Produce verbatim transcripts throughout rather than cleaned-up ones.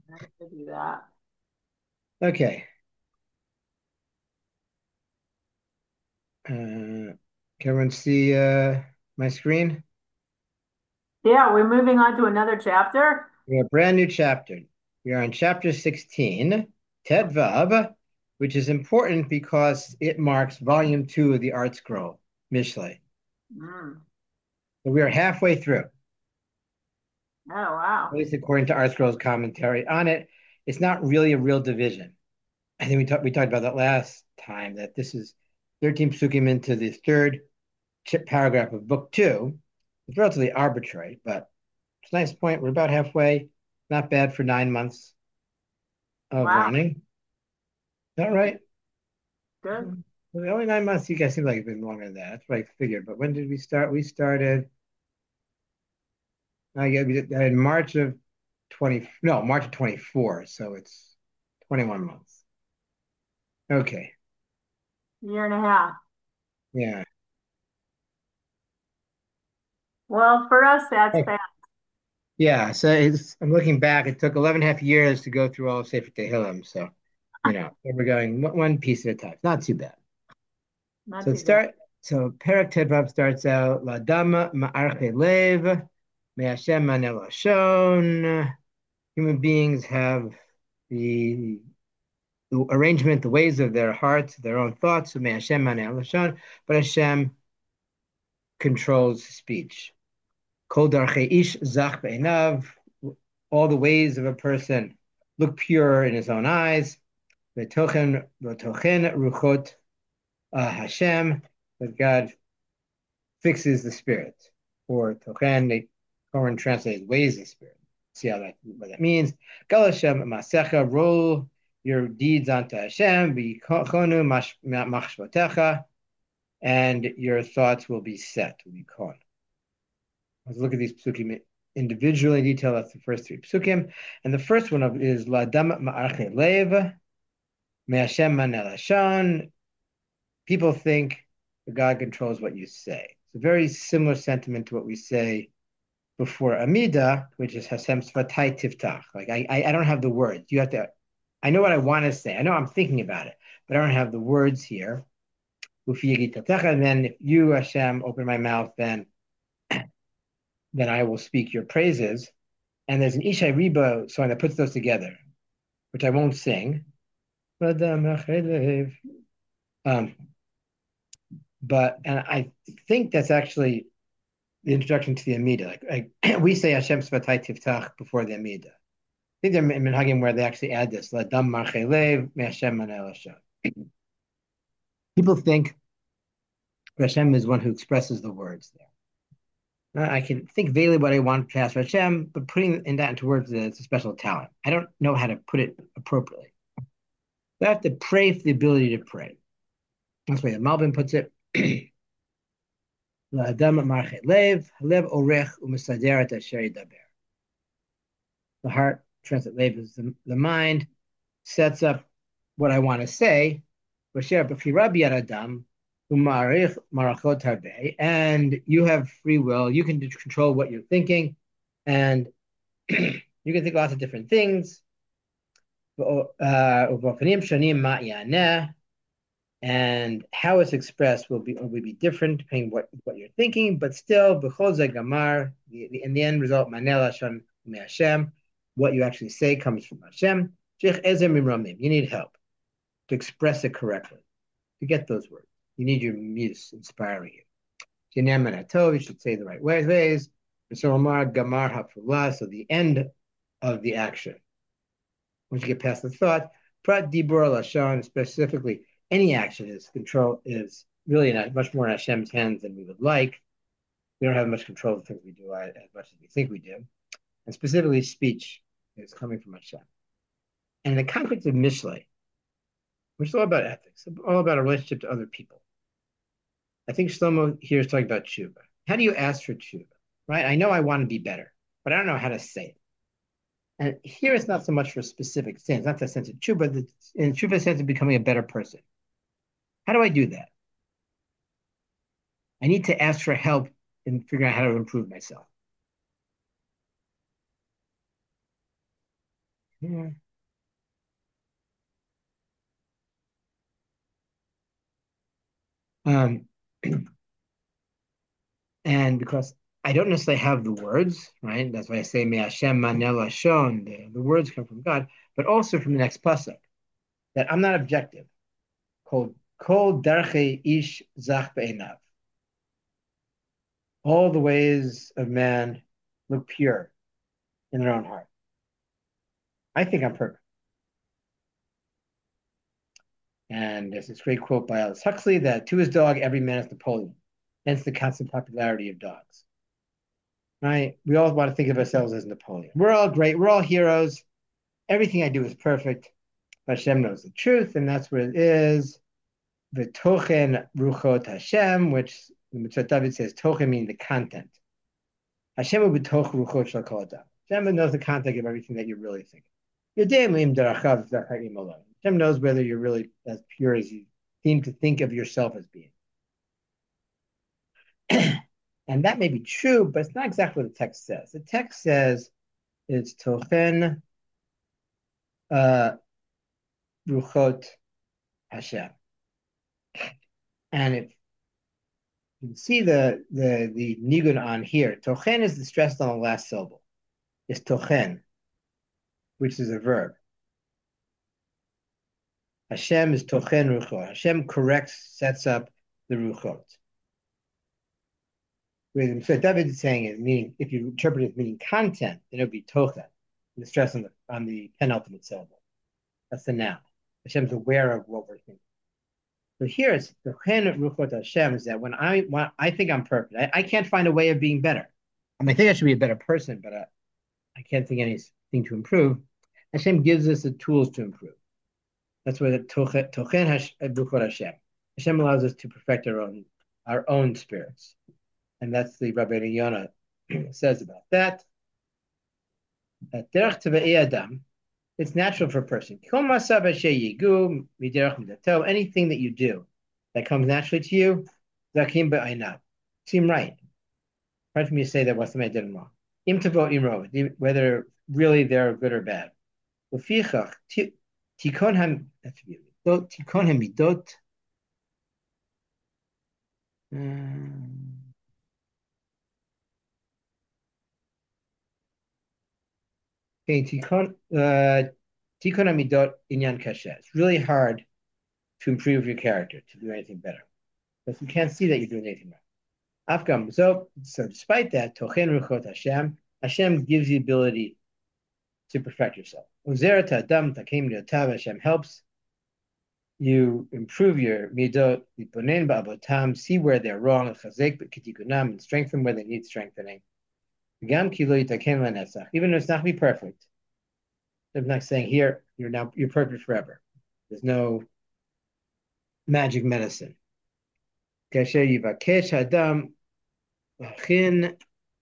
I could do that. Okay. Uh, can everyone see uh, my screen? Yeah, we're moving on to another chapter. We have a brand new chapter. We are on chapter sixteen, Ted Vav, which is important because it marks volume two of the Art Scroll, Mishlei. Mm. So we are halfway through, at Oh, wow. least according to Art Scroll's commentary on it. It's not really a real division. I think we talked we talked about that last time, that this is thirteen psukim into the third paragraph of book two. It's relatively arbitrary, but it's a nice point. We're about halfway. Not bad for nine months of Wow. learning. Is that right? Good. Well, the only nine months, you guys seem like it's been longer than that. That's what I figured. But when did we start? We started, I guess we did that in March of twenty, no, March of twenty-four. So it's twenty-one months. Okay. Year and a half. Yeah. Well, for us, that's Okay. fast. Yeah. So it's, I'm looking back. It took eleven and a half years to go through all of Sefer Tehillim. So, you know, we're going one one piece at a time. Not too bad. Not So it too bad. start. So Perak Tedvav starts out Ladama Ma'arche Lev Me'Hashem Manel Lashon. Human beings have the, the arrangement, the ways of their hearts, their own thoughts. So Me'Hashem Manel Lashon, but Hashem controls speech. Kol Darchei Ish Zach Be'enav. All the ways of a person look pure in his own eyes. V'tochen V'tochen Ruchot uh, Hashem. That God fixes the spirit. Or Tochen, the Koran translates ways of spirit. See how that what that means. Galashem Masecha, roll your deeds onto Hashem, Bichonu Machshvotecha, and your thoughts will be set, will be caught. Let's look at these psukim individually in detail. That's the first three psukim. And the first one of is Ladam Ma'arche Lev, Me'Hashem Manel. People think that God controls what you say. It's a very similar sentiment to what we say before Amida, which is Hashem Svatai Tiftach. Like I, I, I don't have the words. You have to. I know what I want to say. I know I'm thinking about it, but I don't have the words here. And then if you, Hashem, open my mouth, then then I will speak your praises. And there's an Ishai Reba song that puts those together, which I won't sing. Um, but and I think that's actually the introduction to the Amida. Like, like we say Hashem Svatai Tiftach before the Amida. I think there are minhagim where they actually add this. Ladam marchelev me'Hashem manel Hashem. People think Hashem is one who expresses the words there. Uh, I can think vaguely what I want to ask Hashem, but putting in that into words is a special talent. I don't know how to put it appropriately. I have to pray for the ability to pray. That's the way the Malbim puts it. Ladam marchelev, lev orech u'mesaderet asher yidaber. The heart, translate lev is the, the mind, sets up what I want to say, and you have free will. You can control what you're thinking, and you can think lots of different things. Uh, and how it's expressed will be will be different depending what what you're thinking, but still, gamar, the, the, in the end result, manela Hashem, what you actually say comes from Hashem. You need help to express it correctly, to get those words. You need your muse inspiring you. You should say the right ways. ways. So Omar Gamar Hafullah, so the end of the action. Once you get past the thought, Prat Dibur Lashon, specifically, any action is control is really not much more in Hashem's hands than we would like. We don't have much control of the things we do as much as we think we do. And specifically, speech is coming from Hashem. And in the context of Mishlei, which is all about ethics, all about a relationship to other people. I think Shlomo here is talking about tshuva. How do you ask for tshuva? Right? I know I want to be better, but I don't know how to say it. And here it's not so much for specific sins, not the sense of tshuva, the, in tshuva sense of becoming a better person. How do I do that? I need to ask for help in figuring out how to improve myself. here. Um, and because I don't necessarily have the words, right? That's why I say Me Hashem Manela Shon. The, the words come from God, but also from the next pasuk that I'm not objective. Called Kol Darche Ish Zach Be'enav. All the ways of man look pure in their own heart. I think I'm perfect. And there's this great quote by Aldous Huxley that to his dog, every man is Napoleon. Hence the constant popularity of dogs. Right? We all want to think of ourselves as Napoleon. We're all great. We're all heroes. Everything I do is perfect. Hashem knows the truth, and that's what it is. The tochen ruchot Hashem, which the Mitzvah David says, tochen meaning the content. Hashem will be toch ruchot shel kol adam. Hashem knows the content of everything that you're really thinking. Hashem knows whether you're really as pure as you seem to think of yourself as being. And that may be true, but it's not exactly what the text says. The text says it's tochen uh, ruchot Hashem. And if you can see the the the nigun on here, tochen is the stress on the last syllable. It's tochen, which is a verb. Hashem is tochen ruchot. Hashem corrects, sets up the ruchot. So David is saying is meaning, if you interpret it as meaning content, then it would be tochen, the stress on the on the penultimate syllable. That's the noun. Hashem's aware of what we're thinking. So here it's tochen ruchot Hashem is that when I when I think I'm perfect, I, I can't find a way of being better. I mean, I think I should be a better person, but I, I can't think anything to improve. Hashem gives us the tools to improve. That's where the tochen ruchot Hashem. Hashem allows us to perfect our own our own spirits. And that's the Rabbeinu Yonah says about that. That derech tevei adam, it's natural for a person. Anything that you do that comes naturally to you, zakim be'aynav, seem right. Hard for me to say that what somebody did wrong. Im tavo imro, whether really they're good or bad. Ufichach tikon ham tikon hamidot. Okay, tikon tikon hamidot inyan kasha. It's really hard to improve your character, to do anything better, because you can't see that you're doing anything right. Afgam. So, so despite that, tochen ruchot Hashem, Hashem gives you the ability to perfect yourself. Uzeret adam takim liotav. Hashem helps you improve your midot, liponen ba'avotam, see where they're wrong, chazek b'kitikunam, and strengthen where they need strengthening. Gam kilo yitaken lanetzach. Even though it's not to be perfect, I'm not saying here you're now you're perfect forever. There's no magic medicine. Kasher yivakesh adam lachin.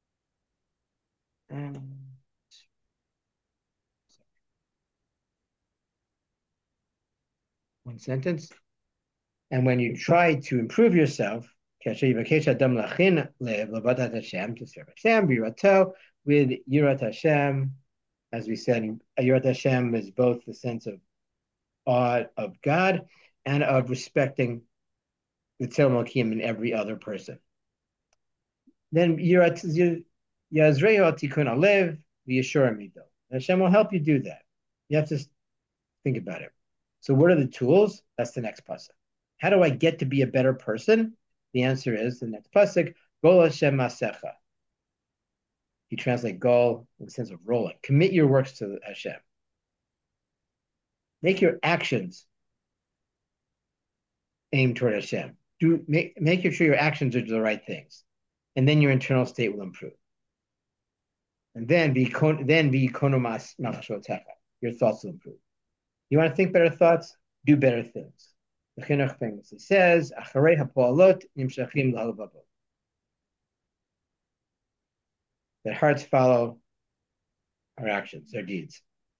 One sentence. And when you try to improve yourself, kasher yivakesh adam lachin lev lavadat Hashem to serve Hashem birato with yirat Hashem. As we said, yirat Hashem is both the sense of awe of God and of respecting the Tzil Malkim in every other person. Then Yazreyo Tikun Alev v'Yeshura Mido. Hashem will help you do that. You have to think about it. So what are the tools? That's the next pasuk. How do I get to be a better person? The answer is the next pasuk, Gol Hashem Masecha. You translate Gol in the sense of rolling. Commit your works to Hashem. Make your actions aim toward Hashem. Do make make sure your actions are the right things, and then your internal state will improve. And then be then be konomas machshotecha. Your thoughts will improve. You want to think better thoughts? Do better things. The Chinuch famously says, "Acharei hapoalot nimshachim l'halvavot." That hearts follow our actions, our deeds.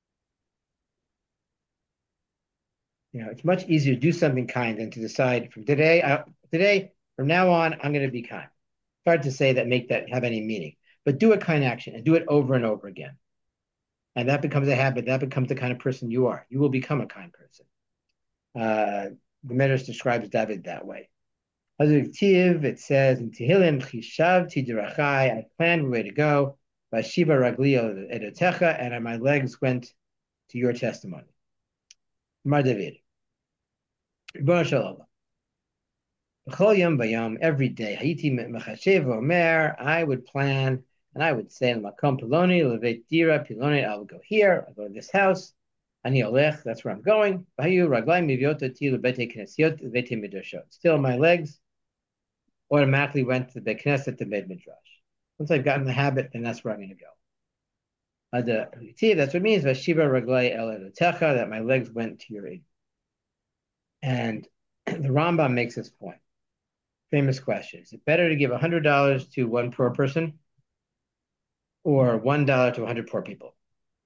You know, it's much easier to do something kind than to decide from today, I, today, from now on, I'm going to be kind. It's hard to say that make that have any meaning, but do a kind action and do it over and over again. and that becomes a habit. That becomes the kind of person you are. You will become a kind person. Uh, the Medrash describes David that way. It says in Tehillim, Chishavti derachai, I planned where to go, Vashiva raglio edotecha, and my legs went to your testimony. Mar David. Ribono shel olam. B'chol yom bayom, every day, Hayiti mechashev omer, I would plan, and I would say, Makom piloni, levet dira piloni, I will go here, I'll go to this house, Ani olech, that's where I'm going. Vahayu raglayim mivyot oti lebete knesiot, lebete midrashot. Still, my legs automatically went to the Beit Knesset, the Beit Midrash. Once I've gotten the habit, then that's where I'm going to go. That's what it means, Vashiva Raglai El Elotecha, that my legs went to your aid. And the Rambam makes this point. Famous question. Is it better to give one hundred dollars to one poor person or one dollar to one hundred poor people?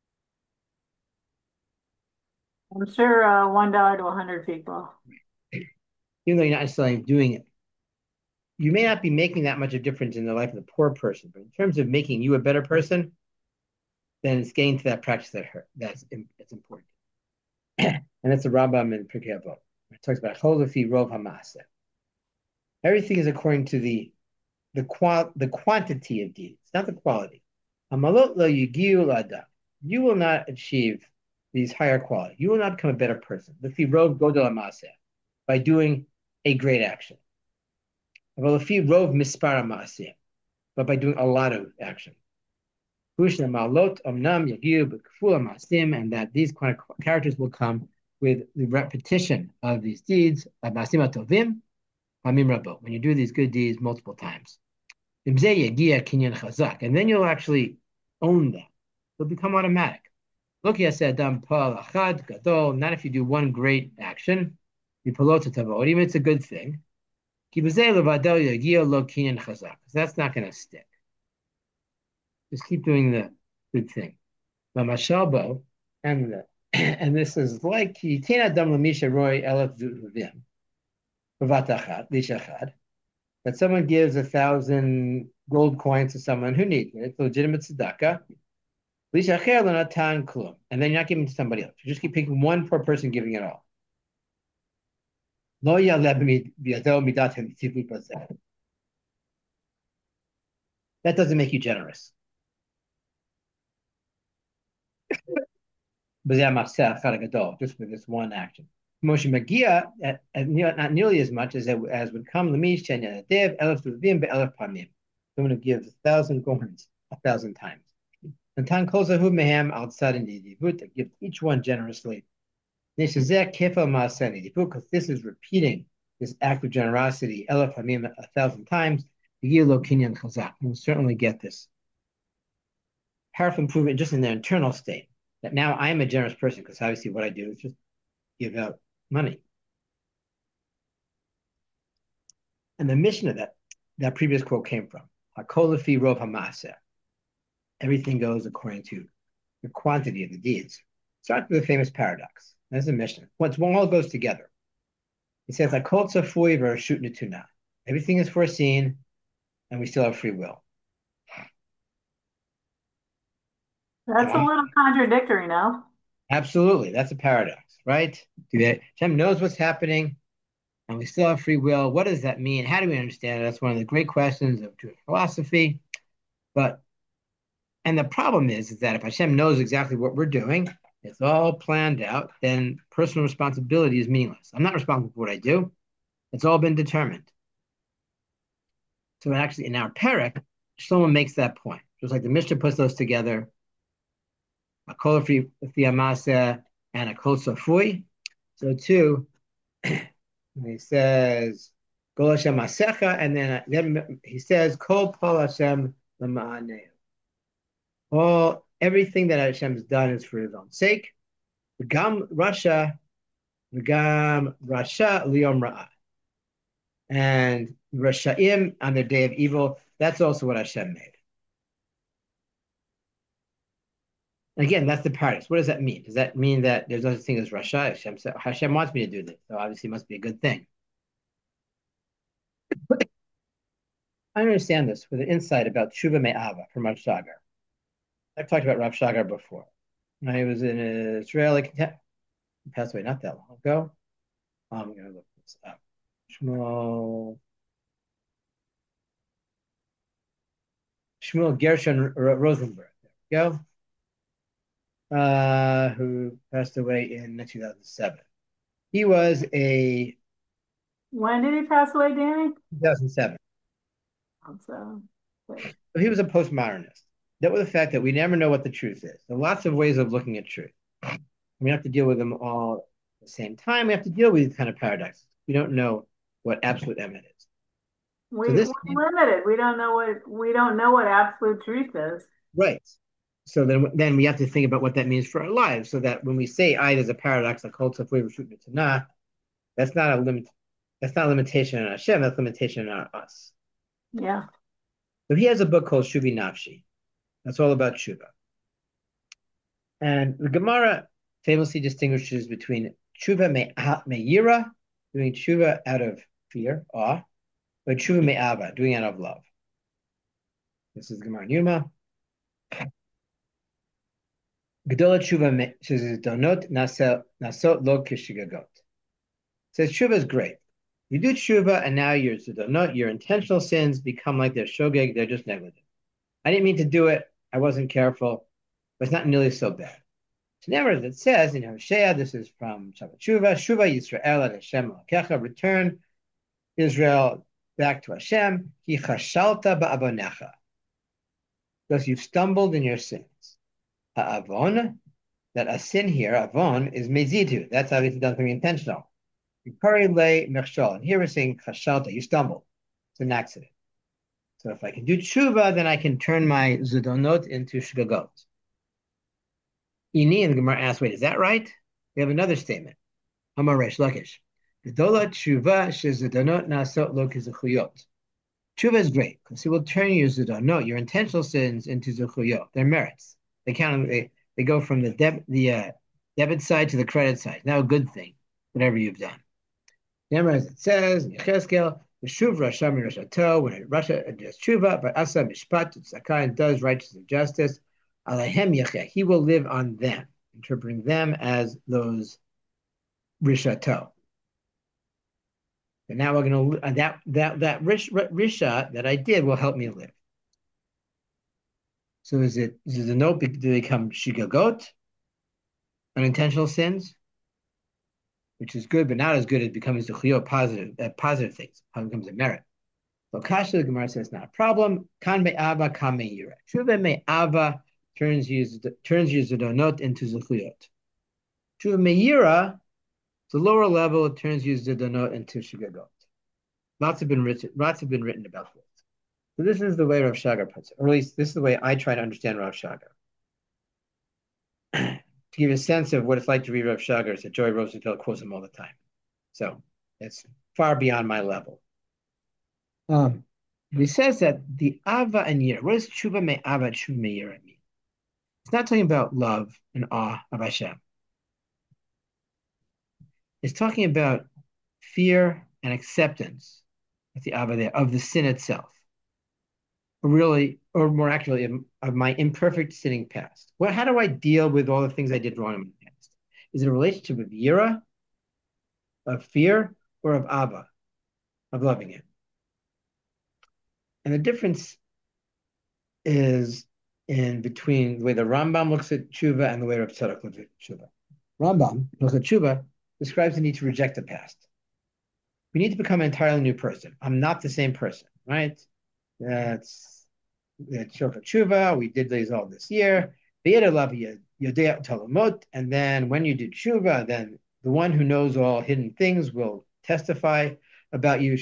I'm sure uh, one dollar to a hundred people. Even though you're not necessarily doing it, you may not be making that much of a difference in the life of the poor person, but in terms of making you a better person, then it's getting to that practice that hurt. That's it's important. And that's the Rambam in Pirkei Avot. It talks about Chol Lefi Rov HaMaaseh. Everything is according to the the qual the quantity of deeds, not the quality. Hamalot lo yigiu la'adam. You will not achieve these higher quality. You will not become a better person. Lefi Rov Godel HaMaaseh, by doing a great action. Lefi Rov Mispar HaMaaseh, but by doing a lot of action. And that these kind of characters will come with the repetition of these deeds. When you do these good deeds multiple times. And then you'll actually own them. They'll become automatic. Not if you do one great action. Even it's a good thing. That's not going to stick. Just keep doing the good thing. Mashalbo, and the, and this is like Yitina Dam Lamisha Roy Elef Vim Vavatachat Lishachad, that someone gives a thousand gold coins to someone who needs it. It's legitimate tzedakah. Lishacher Lanatan Klum, and then you're not giving it to somebody else. You just keep picking one poor person giving it all. Lo Yaleb Biadel Midatem Tivli Bazeh. That doesn't make you generous. Just with this one action. Moshe Magia, not nearly as much as as would come. Someone who gives a thousand gorns a thousand times. And Tan Kozahu Mehem outside in the Divut, that gives each one generously. Because this is repeating this act of generosity, Elef Hamim a thousand times. You will certainly get this powerful improvement just in their internal state. That now I am a generous person, because obviously what I do is just give out money. And the mission of that, that previous quote came from Hakol lefi rov hamaseh. Everything goes according to the quantity of the deeds. Start with the famous paradox. That's the mission. Once one all goes together, it says Hakol tzafui v'rashut netuna. Everything is foreseen, and we still have free will. That's a little contradictory now. Absolutely. That's a paradox, right? Hashem knows what's happening, and we still have free will. What does that mean? How do we understand it? That's one of the great questions of Jewish philosophy. But, and the problem is, is that if Hashem knows exactly what we're doing, it's all planned out, then personal responsibility is meaningless. I'm not responsible for what I do. It's all been determined. So actually, in our parak, Shlomo makes that point. Just like the Mishnah puts those together, a kol lefi hamaseh and a kol tzafui. So too, he says kol Hashem masecha, and then, then he says kol pol Hashem l'ma'aneu. All everything that Hashem's done is for His own sake. V'gam rasha, v'gam rasha liyom ra'ah, and rashaim on their day of evil. That's also what Hashem made. Again, that's the paradox. What does that mean? Does that mean that there's no such thing as Rasha? Hashem, Hashem wants me to do this, so obviously it must be a good thing. I understand this with an insight about Tshuva Me'ava from Rav Shagar. I've talked about Rav Shagar before. I was in Israel. He passed away not that long ago. I'm gonna look this up. Shmuel Shmuel Gershon Rosenberg. There we go. Uh, who passed away in two thousand seven. He was a When did he pass away, Danny? two thousand seven. So, wait. So he was a postmodernist. That was the fact that we never know what the truth is. There are lots of ways of looking at truth. We have to deal with them all at the same time. We have to deal with these kind of paradoxes. We don't know what absolute eminence is. So We, this, we're limited. We don't know what we don't know what absolute truth is. right. So then, then we have to think about what that means for our lives. So that when we say "I" there's a paradox, like "Kol tzafui v'shut mitanah," that's not a limit. That's not a limitation on Hashem. That's a limitation on us. Yeah. So he has a book called Shuvi Nafshi. That's all about tshuva. And the Gemara famously distinguishes between tshuva me'ira, doing tshuva out of fear, awe, but tshuva me'ava, doing out of love. This is Gemara Yuma. Gedola tshuva says donot nasot lo kishigagot. Says tshuva is great. You do tshuva and now your donot, your intentional sins become like they're shogeg, they're just negligent. I didn't mean to do it. I wasn't careful, but it's not nearly so bad. So never as it says in Hosea, this is from Shabbat Tshuva, Shuva Yisrael at Hashem Elokecha, return Israel back to Hashem, Ki chashalta ba'avonecha, because you've stumbled in your sins. Ha'avon, that a sin here, avon, is mezitu. That's obviously done something intentional. Yikari le mechshol, and here we're saying chashalta, you stumbled. It's an accident. So if I can do tshuva, then I can turn my zudonot into shgagot. Ini, and the Gemara asks, wait, is that right? We have another statement. Amar Resh Lakish. Gedola tshuva shezudonot nasot lo kizachuyot. Tshuva is great because it will turn your zudonot, your intentional sins, into zechuyot. They're merits. They count. They, they go from the deb, the uh, debit side to the credit side. Now a good thing, whatever you've done. Remember, as it says in Yechezkel, the shuv rasha mirashato, when Russia does tshuva, but asa mishpat tzedakah, and does righteousness and justice, Alehem yacheh, he will live on them, interpreting them as those rishato. And now we're going to, uh, that, that, that rish, risha that I did will help me live. So is it, is the note, do they become shigagot, unintentional sins, which is good, but not as good as becoming zechuyot, positive, uh, positive things, how it becomes a merit. So Kasha, the Gemara says, not a problem. Kan me'ava, kan me'ira. Shuva me'ava, turns you turns you zedonot into zechuyot. Shuva me'ira, the lower level, it turns you zedonot into shigagot. Lots have been written. Lots have been written about this. So this is the way Rav Shagar puts it, or at least this is the way I try to understand Rav Shagar. To give you a sense of what it's like to read Rav Shagar, is that Joey Rosenfeld quotes him all the time. So it's far beyond my level. Um, he says that the ava and yira. What does tshuva me'ava, tshuva me'ira mean? It's not talking about love and awe of Hashem. It's talking about fear and acceptance. That's the ava there, of the sin itself. Or really, or more accurately, of, of my imperfect sinning past. Well, how do I deal with all the things I did wrong in my past? Is it a relationship of yira, of fear, or of ava, of loving it? And the difference is in between the way the Rambam looks at tshuva and the way Rav Tzadok looks at tshuva. Rambam looks at tshuva, describes the need to reject the past. We need to become an entirely new person. I'm not the same person, right? That's that's Shofar Tshuva. We did these all this year. And then when you do tshuva, then the one who knows all hidden things will testify about you.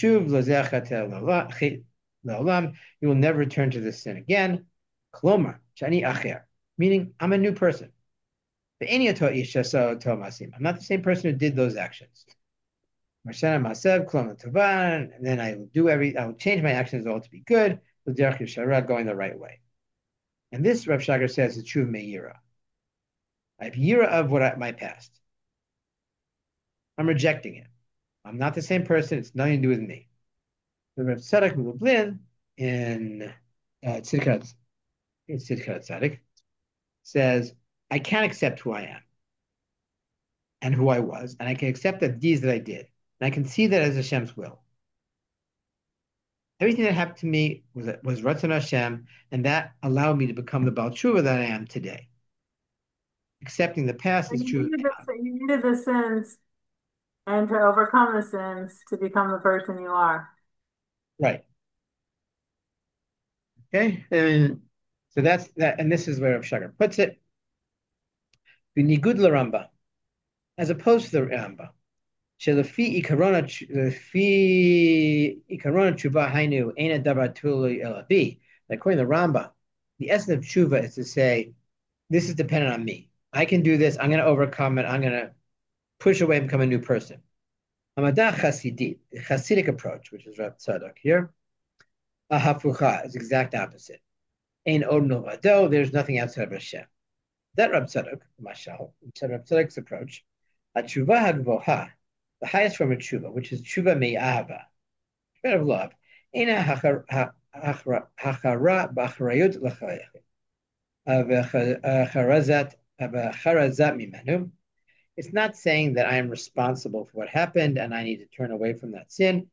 You will never return to this sin again. Klomar, shani acher, meaning I'm a new person. I'm not the same person who did those actions. And then I will do every, I will change my actions all to be good, going the right way. And this, Rav Shagar says, is true me'ira. I have yira of what I, my past. I'm rejecting it. I'm not the same person. It's nothing to do with me. The Rav Tzadok Lublin in uh, Tzidkat Tzaddik says I can't accept who I am and who I was, and I can accept the deeds that I did, and I can see that as Hashem's will. Everything that happened to me was was Ratzon Hashem, and that allowed me to become the Baal Tshuva that I am today. Accepting the past is And you true. needed the, you needed the sins and to overcome the sins to become the person you are. Right. Okay. And so that's that. And this is where Rav Shagar puts it. B'nigud l'Ramba, as opposed to the Ramba. Shelefi ikarona lefi ikarona tshuva hainu ena davar tuli elabi. According to the Ramba, the essence of tshuva is to say, this is dependent on me. I can do this. I'm going to overcome it. I'm going to push away and become a new person. Hamadah Chasidit, the Hasidic approach, which is Rav Tzadok here, Ahafucha is the exact opposite. Ein od milvado, there's nothing outside of Hashem. That Rav Tzadok, Mashal, Rav Tzadok's approach, a tshuva hagvoha, the highest form of tshuva, which is tshuva me'ahava, spirit of love, ena hachara b'acharayut l'chalayachim, v'charazat mimenu. It's not saying that I am responsible for what happened and I need to turn away from that sin.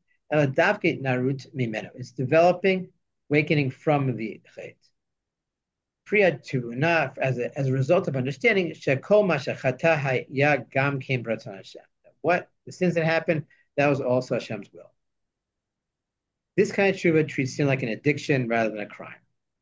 It's developing, awakening from the chait. Priya tuna, as a as a result of understanding shekol mashachata haya gam came b'ratzon Hashem. What the sins that happened, that was also Hashem's will. This kind of tshuva treats sin like an addiction rather than a crime.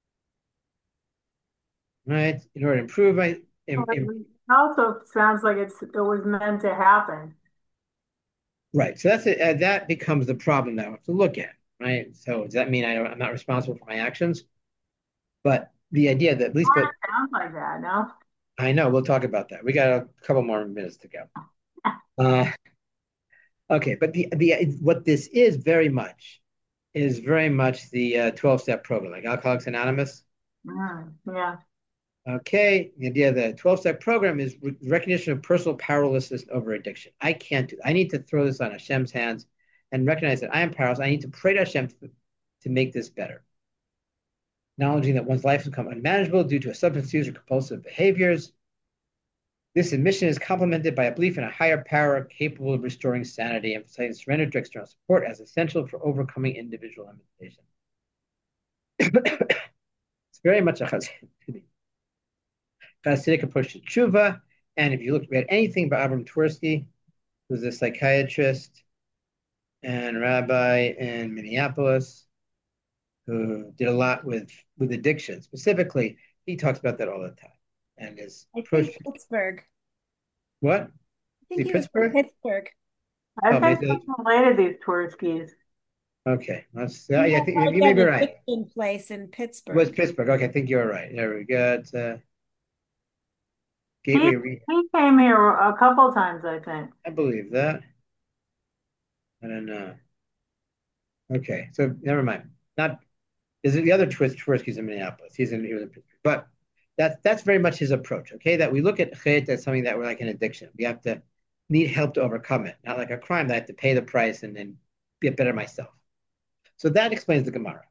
Right? In order to improve my in, in, It also sounds like it's it was meant to happen. right. So that's it. Uh, that becomes the problem that I have to look at. Right. So does that mean I don't, I'm not responsible for my actions? But the idea that at least, Oh, but it sounds like that, no? I know we'll talk about that. We got a couple more minutes to go. Uh, okay, but the the what this is very much is very much the uh, twelve step program, like Alcoholics Anonymous. Mm, yeah. Okay, the idea of the twelve step program is re- recognition of personal powerlessness over addiction. I can't do. I need to throw this on Hashem's hands and recognize that I am powerless. I need to pray to Hashem to, to make this better. Acknowledging that one's life has become unmanageable due to a substance use or compulsive behaviors. This admission is complemented by a belief in a higher power capable of restoring sanity, emphasizing surrender to external support as essential for overcoming individual limitations. It's very much a Hasidic approach to tshuva. And if you look at anything by Avram Twersky, who's a psychiatrist and rabbi in Minneapolis, who did a lot with, with addiction. Specifically, he talks about that all the time. And his I approach. think Pittsburgh. What? I think See, he was from Pittsburgh? Pittsburgh. I Oh, think maybe. it's related these Twerskis. Okay. Let's, uh, He yeah, I had think like you may an be right. addiction place in It was Pittsburgh. Pittsburgh. Okay, I think you're right. There we go. It's, uh, He Gateway Rehab. he came here a couple times, I think. I believe that. I don't know. Okay, so never mind. Not is it the other twist? Tversky's in Minneapolis. He's in he was in Pittsburgh, but that's that's very much his approach. Okay, that we look at chet as something that we're like an addiction. We have to need help to overcome it, not like a crime that I have to pay the price and then get better myself. So that explains the Gemara.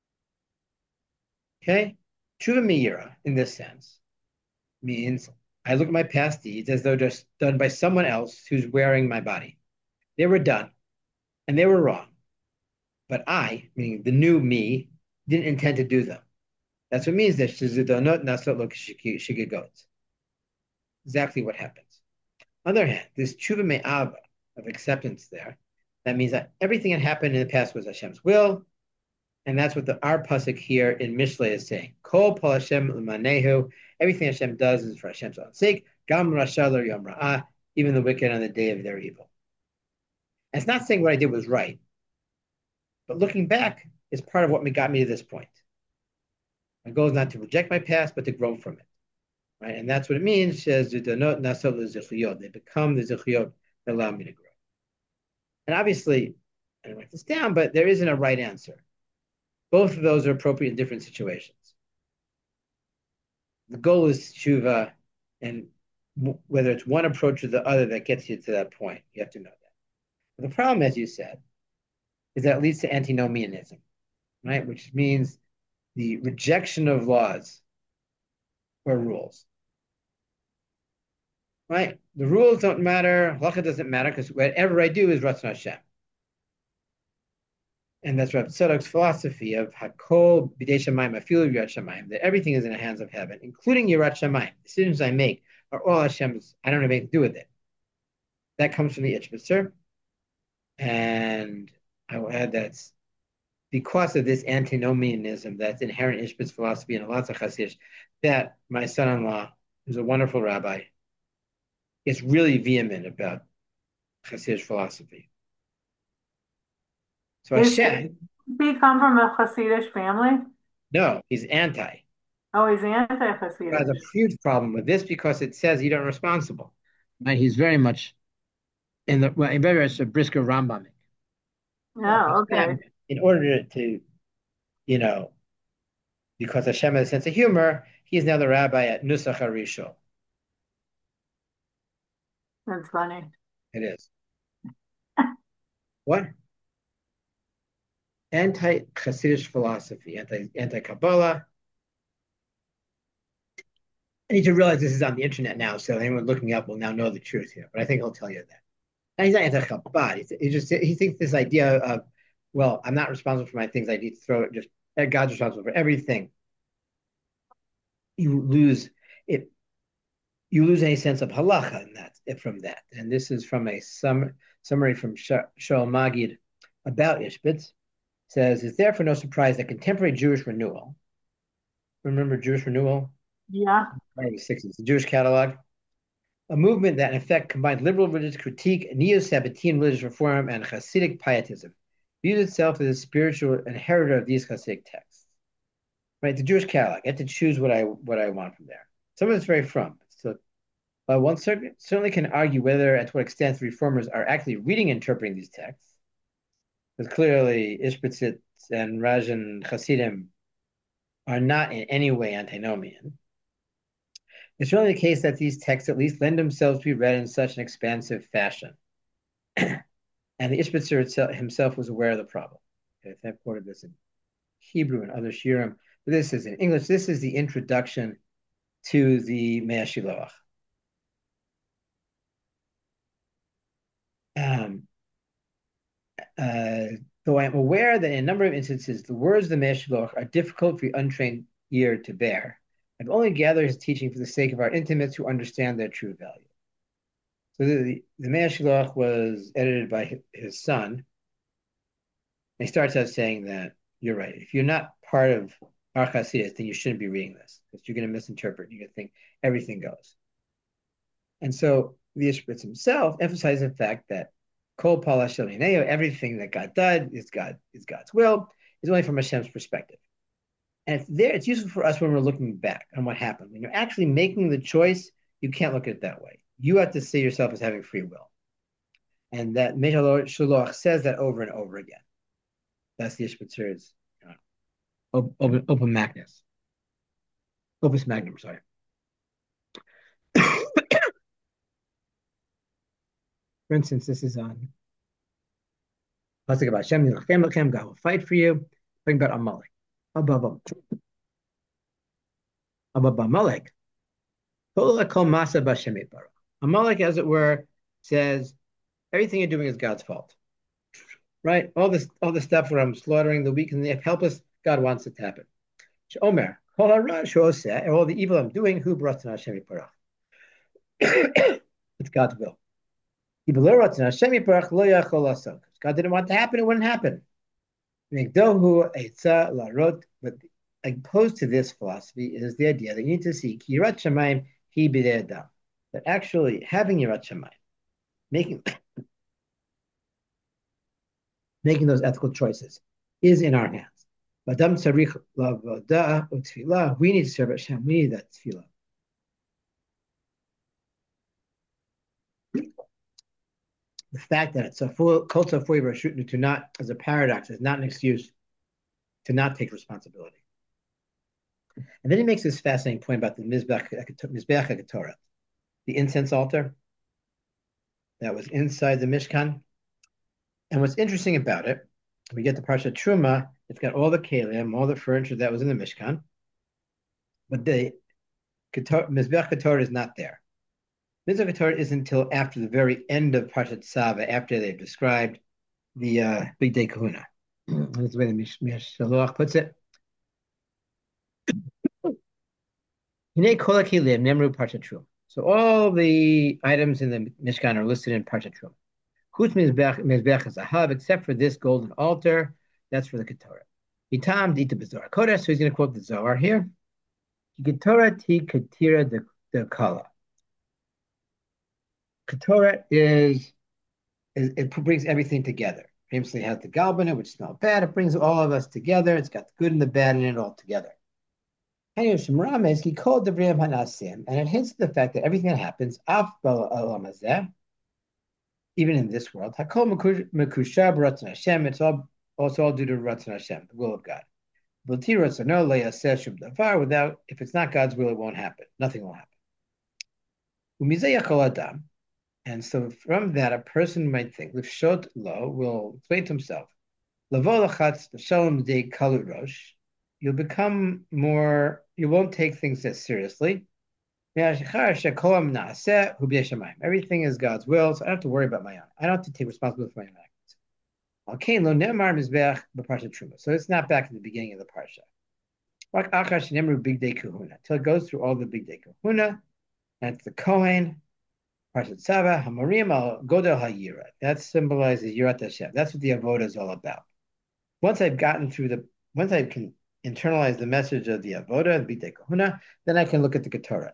Okay, Tshuva Meira in this sense means I look at my past deeds as though just done by someone else who's wearing my body. They were done, and they were wrong. But I, meaning the new me, didn't intend to do them. That's what it means that shizidonot nasot lo shigagot. Exactly what happens. On the other hand, this tshuva me'ava of acceptance there, that means that everything that happened in the past was Hashem's will, and that's what the our pasuk here in Mishle is saying. Kol pal Hashem l'manehu, everything Hashem does is for Hashem's own sake. Gam rasha lo yom ra'ah, even the wicked on the day of their evil. And it's not saying what I did was right, but looking back is part of what got me to this point. My goal is not to reject my past, but to grow from it. Right? And that's what it means. They become the zechiyot that allow me to grow. And obviously, I don't write this down, but there isn't a right answer. Both of those are appropriate in different situations. The goal is tshuva, and whether it's one approach or the other that gets you to that point, you have to know that. But the problem, as you said, is that it leads to antinomianism, right? Which means the rejection of laws or rules. right? The rules don't matter. Halacha doesn't matter because whatever I do is Ratzon Hashem. And that's Rav Tzadok's philosophy of Hakol B'dei Shamayim, Afilu Yirat Shamayim, that everything is in the hands of heaven, including Yirat Shamayim. Decisions I make are all Hashem's. I don't have anything to do with it. That comes from the Ishbitzer. And I will add that's because of this antinomianism that's inherent in Ishbitz philosophy and lots of Hasidish, that my son-in-law, who's a wonderful rabbi, is really vehement about Hasidish philosophy. So Is Hashem, he come from a Hasidic family? no, he's anti. Oh, he's He has a anti-Hasidic. huge problem with this because it says you don't responsible. Right? He's very much in the well, very much a brisker Rambam. Well, Oh, okay. Hashem, in order to, you know, because Hashem has a sense of humor, he is now the rabbi at Nusach HaRishon. That's funny. It is. What? Anti-Hasidic philosophy, anti, anti-Kabbalah. I need to realize this is on the internet now, so anyone looking up will now know the truth here. But I think he'll tell you that. And he's not anti-Chabad. He just he thinks this idea of, well, I'm not responsible for my things. I need to throw it. Just God's responsible for everything. You lose it. You lose any sense of halacha in that from that. And this is from a sum, summary from Shaul Magid about Ishbitz. Says it's therefore no surprise that contemporary Jewish renewal. Remember Jewish renewal? Yeah. sixties, the Jewish catalog. A movement that in effect combined liberal religious critique, neo-Sabbatean religious reform, and Hasidic pietism, views itself as a spiritual inheritor of these Hasidic texts. Right, the Jewish catalog. I have to choose what I what I want from there. Some of it's very from. So, uh, one certainly, certainly can argue whether, and to what extent, the reformers are actually reading and interpreting these texts. Because clearly, Ishbitzit and Rajan Hasidim are not in any way antinomian. It's certainly the case that these texts at least lend themselves to be read in such an expansive fashion. And the Ishbitzer himself was aware of the problem. Okay, I've quoted this in Hebrew and other shirim, but this is in English. This is the introduction to the Mea Shiloach. Um, uh, though I am aware that in a number of instances, the words of the Mea Shiloach are difficult for the untrained ear to bear, I've only gathered his teaching for the sake of our intimates who understand their true value. So the, the Mea Shiloach was edited by his, his son. And he starts out saying that, you're right, if you're not part of our Hasidus, then you shouldn't be reading this, because you're going to misinterpret. You're going to think everything goes. And so the Ishbitz himself emphasizes the fact that Kol Pala Shel Yineo, everything that God did is God is God's will, is only from Hashem's perspective. And it's there, it's useful for us when we're looking back on what happened. When you're actually making the choice, you can't look at it that way. You have to see yourself as having free will. And that Mea Shiloach says that over and over again. That's the Ishbitzer's uh, open, open magnus. Opus magnum, sorry. For instance, this is on. Let's think about Shem Yilchem, God will fight for you. Think about Amalek. Above Above Amalek. Amalek, as it were, says everything you're doing is God's fault. Right? All this, all the stuff where I'm slaughtering the weak and the helpless, God wants it to happen. Omer, all the evil I'm doing, who brought to Hashem Yisparach? It's God's will. God didn't want it to happen, it wouldn't happen. But opposed to this philosophy is the idea that you need to see Yirat Shamayim hi b'dei adam. That actually having Yirat Shamayim, making making those ethical choices, is in our hands. Adam tzarich lavodah u'tfilah. We need to serve Hashem. We need that tefillah. The fact that it's a full cult of to not as a paradox is not an excuse to not take responsibility. And then he makes this fascinating point about the Mizbeach HaKetoret, the incense altar that was inside the Mishkan. And what's interesting about it, we get the Parsha Truma, it's got all the kelim, all the furniture that was in the Mishkan, but the Mizbeach HaKetoret is not there. Mitzvah Torah isn't until after the very end of Parshat Sava, after they've described the uh, Big Day Kahuna. That's the way the Mish- Mishloach puts it. Hinei kol hakelim nemru Parshat Truma. So all the items in the Mishkan are listed in Parshat Truma. Chutz mizbech zahav, except for this golden altar, that's for the Ketorah. Itam dita b'zohar kodesh, so he's going to quote the Zohar here. Ketorah ti katira the the kala. Ketorah is, is it brings everything together. Famously has the galbana, which smells bad. It brings all of us together. It's got the good and the bad in it all together. And it hints at the fact that everything that happens, even in this world, it's all also all due to Ratzon Hashem, the will of God. Without, if it's not God's will, it won't happen. Nothing will happen. And so from that, a person might think, Lifshot lo will explain to himself, you'll become more, you won't take things that seriously. Everything is God's will, so I don't have to worry about my own. I don't have to take responsibility for my own actions. So it's not back in the beginning of the parsha. Until it goes through all the big day kahuna, and it's the Kohen, Parshat Sava, Hamarim al Godel HaYira. That symbolizes Yirat Hashem. That's what the Avodah is all about. Once I've gotten through the, once I can internalize the message of the Avodah, the B'dei Kahuna, then I can look at the Ketorah.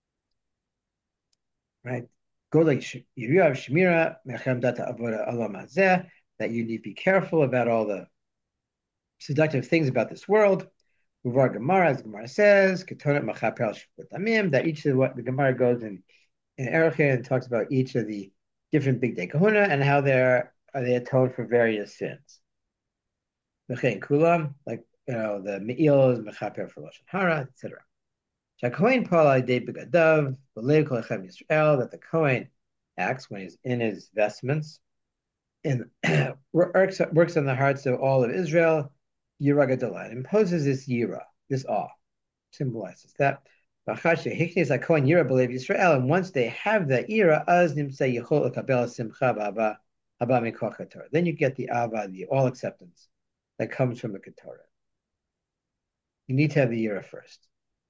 Right? Go like Yirav Shemira, Mechem Data Avodah Olam Hazeh, that you need to be careful about all the seductive things about this world. Uvar Gemara, as Gemara says, Ketonat Machapel Shvutamim, that each of what the Gemara goes in in Ereche and talks about each of the different big day kahuna and how they're are they atone for various sins. Mechein kulam, like you know, the me'il is mechaper for lashon hara, et cetera. Shakohen pala de begadav, belev kol echem Yisrael, that the Kohen acts when he's in his vestments and works works on the hearts of all of Israel. Yira Gadolai imposes this yira, this awe, symbolizes that. And once they have that era, then you get the ava, the all acceptance that comes from the Ketorah. You need to have the era first.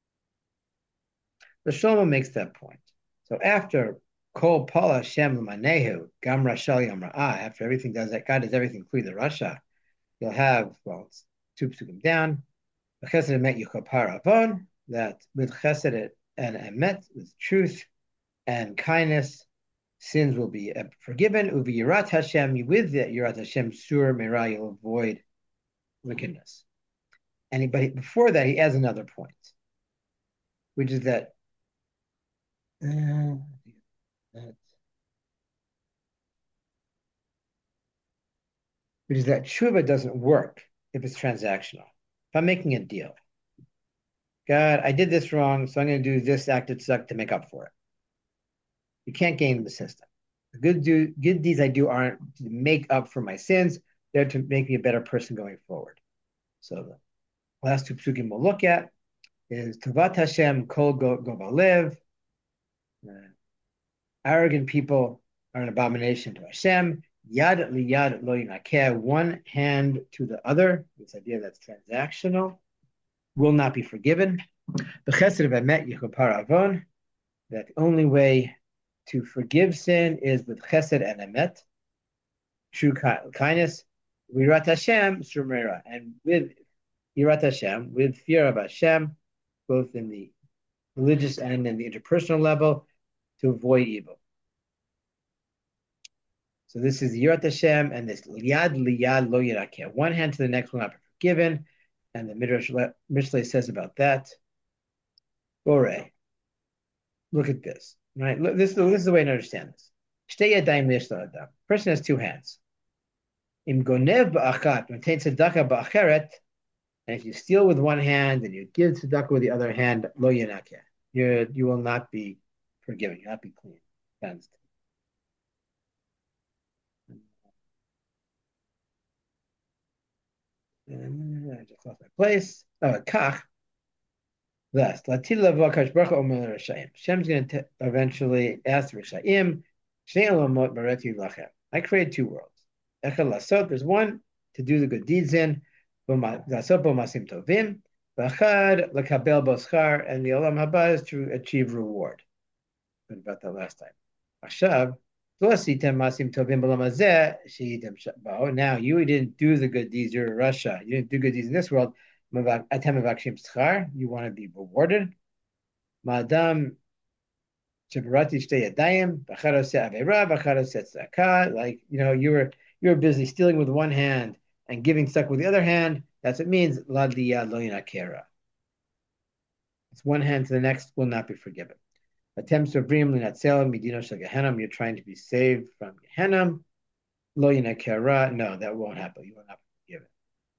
The Shlomo makes that point. So after Kol Pala Shem Manehu Gam Rashal Yam Ra'ah, after everything does that, God does everything through the Rasha, you'll have, well, it's two psukim down, Chesed Emet Yichopar Avon, that with Chesed and Emet, with truth and kindness, sins will be forgiven. Uvi Yirat Hashem, with the Yirat Hashem, Sur Merah, you'll avoid wickedness. And he, but he, before that, he adds another point, which is that, uh, that which is that tshuva doesn't work if it's transactional. If I'm making a deal, God, I did this wrong, so I'm going to do this act of tzedakah to make up for it. You can't game the system. The good do good deeds I do aren't to make up for my sins; they're to make me a better person going forward. So the last two psukim we'll look at is Tavat Hashem Kol Govalev. Uh, arrogant people are an abomination to Hashem. Yad liyad lo yinakeh, one hand to the other. This idea that's transactional will not be forgiven. The chesed of emet yichopar avon, that the only way to forgive sin is with chesed and emet, true kindness. Yirat Hashem surmera, and with Yirat Hashem, with fear of Hashem, both in the religious and in the interpersonal level, to avoid evil. So this is Yirat Hashem and this Yad Liyad Lo Yirakeh. One hand to the next will not be forgiven. And the Midrash Mishlei says about that. Bore. Look at this. Right? Look, this, this is the way to understand this. Shtei yadayim yesh la'adam. Person has two hands. Im gonev ba'achat, maintain tzedakah ba'acheret. And if you steal with one hand and you give tzedakah with the other hand, lo yinakeh. You you will not be forgiven. You'll not be clean. Cleansed. And I just lost my place. Oh, kach. Thus, Latil Lavo Akash Baruch Hu Omer Rishayim. Hashem's going to eventually ask the Rishayim, Shnei Olamot Bareti Lachem. I created two worlds. Echad Lasot, there's one to do the good deeds in, Lasot Bo Masim Tovim, V'achad Lakabel Bo Schar, and the Olam Haba is to achieve reward. Talked about that last time. Ashav, Masim Tovim B'Olam Hazeh, Shehitem Shabao. Now you didn't do the good deeds. You're in Russia. You didn't do good deeds in this world. You want to be rewarded. Madam like, you know, you were you were busy stealing with one hand and giving stuck with the other hand. That's what it means. It's one hand to the next will not be forgiven. Attempts of brim l'natzel midino shel Gehenna. You're trying to be saved from Gehenna. Lo yinakera. No, that won't happen. You will not be forgiven.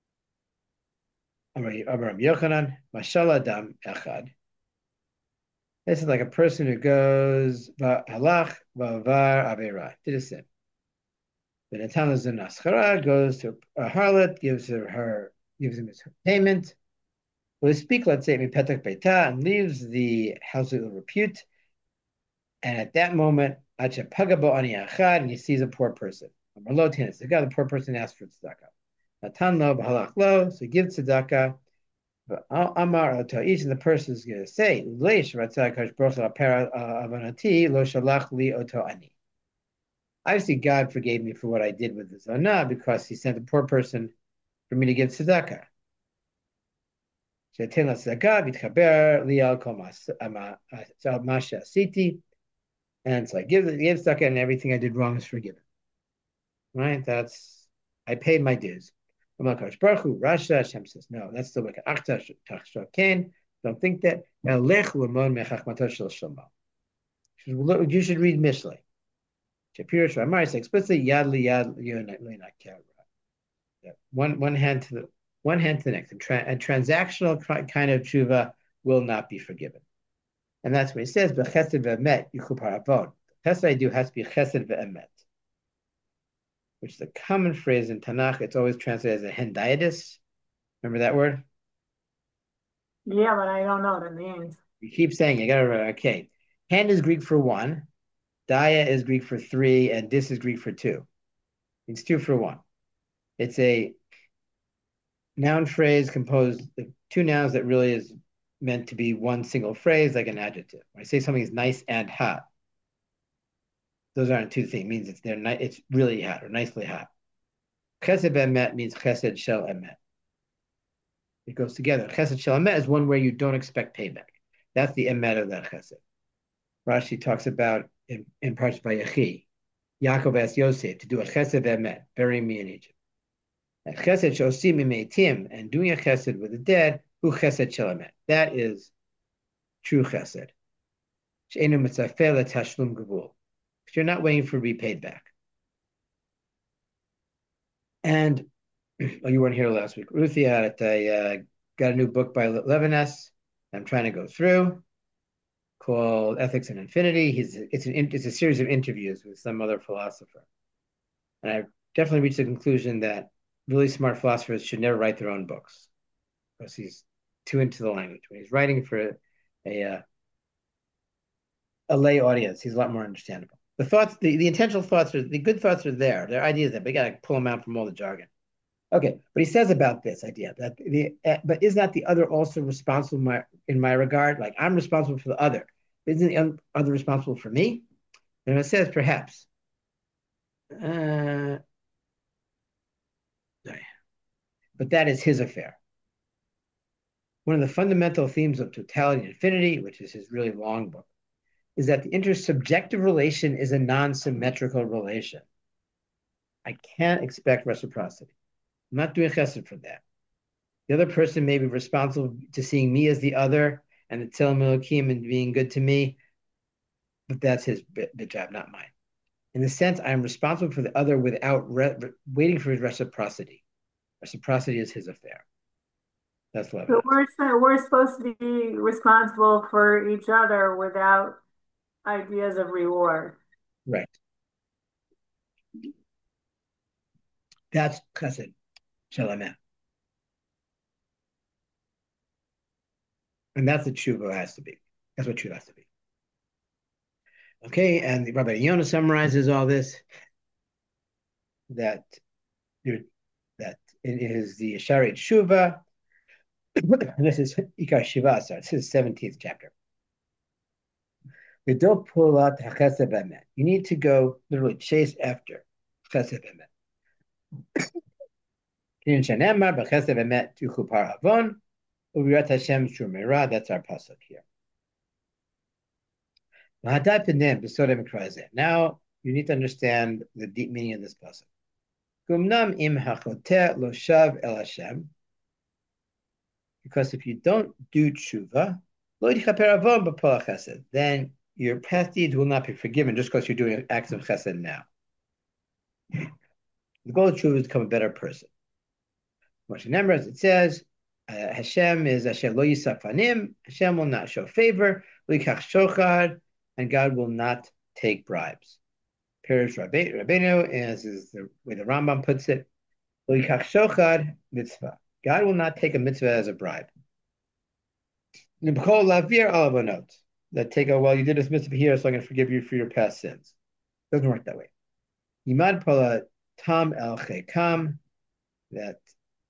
Abraham Yochanan, Mashal Adam Echad. This is like a person who goes halach v'avar avera, did a sin. The Natan Naschara goes to a harlot, gives her, her gives him his payment. Will speak, let's say, mipetak beita, and leaves the house of repute. And at that moment, acha pagabo ani achad, and he sees a poor person. The poor person asks for tzedakah. Natan lo b'halach lo, so he gives tzedakah. Amar to each of the person is going to say, obviously, God forgave me for what I did with the zonah because He sent a poor person for me to give tzedakah. And so I give the give tzedakah, and everything I did wrong is forgiven. Right? That's I paid my dues. Baruch Hu, Rasha, Hashem says, no, that's still like Achta Ken. Don't think that. You should read Mishlei. Shapiro Shramar says explicitly Yad li Yad One one hand to the one hand to the next. A, tra- a transactional kind of tshuva will not be forgiven, and that's what he says. But chesed ve'emet yichu paravon. The chesed I do has to be chesed ve'emet, which is a common phrase in Tanakh. It's always translated as a hendiadys. Remember that word? Yeah, but I don't know what it means. You keep saying you got to remember. Okay, hand is Greek for one, dia is Greek for three, and dis is Greek for two. It's two for one. It's a noun phrase composed of two nouns that really is meant to be one single phrase, like an adjective. When I say something is nice and hot, those aren't two things. It means it's they're ni- it's really hot or nicely hot. Chesed emet means chesed shel emet. It goes together. Chesed shel emet is one where you don't expect payback. That's the emet of that chesed. Rashi talks about in, in Parshas Vayechi, Yaakov asked Yosef to do a chesed emet, bury me in Egypt. A chesed shosim imeitim, and doing a chesed with the dead, who chesed shel emet. That is true chesed. She'enu mitzafeh letashlum gavul. You're not waiting for repaid back. And oh, you weren't here last week. Ruthie had it. I uh, got a new book by Levinas. I'm trying to go through called Ethics and Infinity. He's it's an it's a series of interviews with some other philosopher, and I definitely reached the conclusion that really smart philosophers should never write their own books because he's too into the language. When he's writing for a a, uh, a lay audience, he's a lot more understandable. The thoughts, the, the intentional thoughts are the good thoughts are there. There are ideas there, but you got to pull them out from all the jargon. Okay, but he says about this idea that the uh, but is not the other also responsible in my, in my regard? Like I'm responsible for the other. Isn't the other responsible for me? And it says perhaps. Uh, but that is his affair. One of the fundamental themes of Totality and Infinity, which is his really long book, is that the intersubjective relation is a non-symmetrical relation. I can't expect reciprocity. I'm not doing chesed for that. The other person may be responsible to seeing me as the other and the tzelem Elokim and being good to me, but that's his bit, bit job, not mine. In the sense, I am responsible for the other without re- waiting for his reciprocity. Reciprocity is his affair. That's what. So we're we're supposed to be responsible for each other without ideas of reward. Right. That's chesed shel emet. And that's what tshuva has to be. That's what tshuva has to be. Okay, and the Rabbi Yonah summarizes all this, that that it is the Sharet Tshuva. This is Ikar Shiva, sorry, this is the seventeenth chapter. You need to go literally chase after chesed emet. That's our pasuk here. Now you need to understand the deep meaning of this pasuk. Because if you don't do tshuva, then your past deeds will not be forgiven just because you're doing acts of chesed now. The goal of tshuva is to become a better person. Remember, as it says, uh, Hashem is Hashem lo yisak fanim. Hashem will not show favor, lo yikach shochad, and God will not take bribes. Perish Rabbeinu, as is the way the Rambam puts it, lo yikach shochad mitzvah. God will not take a mitzvah as a bribe. That take a, well, you did this mitzvah here, so I'm going to forgive you for your past sins. It doesn't work that way. Yimad pala tam el chekam, that,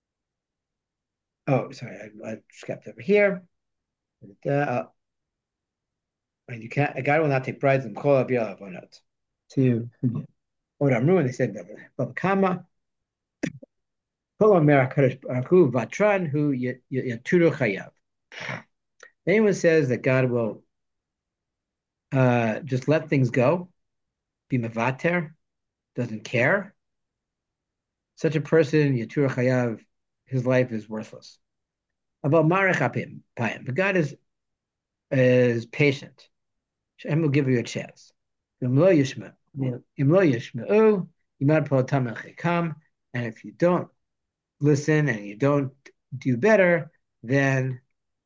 oh, sorry, I, I skipped over here. Uh, and you can't, a guy will not take bribes and call up your avonot. To what I'm ruining, they said, Babakama, Vatran, who Yaturu Chayav. Anyone says that God will uh, just let things go, be Mavater, doesn't care, such a person, Yatur Chayav, his life is worthless. About Marechapim, but God is is patient. Hashem will give you a chance. And if you don't listen and you don't do better, then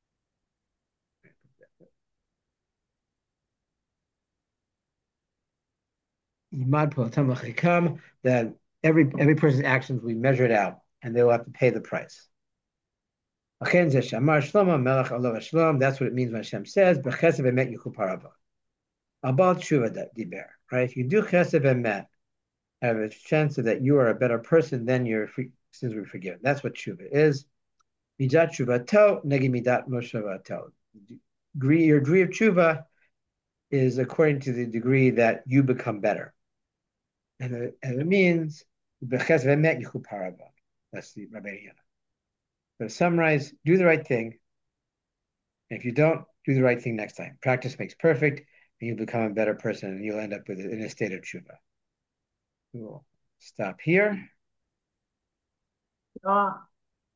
that every every person's actions will be measured out and they will have to pay the price. That's what it means when Hashem says, about tshuva diber, right? If you do chesed emet, have a chance that you are a better person, then your sins will be forgiven. That's what tshuva is. Midat tshuvato negi midat moshavato. Your degree of tshuva is according to the degree that you become better. And it, and it means, that's the Rabbi Yonah. So to summarize, do the right thing. And if you don't, do the right thing next time. Practice makes perfect, and you'll become a better person, and you'll end up with it in a state of tshuva. We'll stop here. Ah.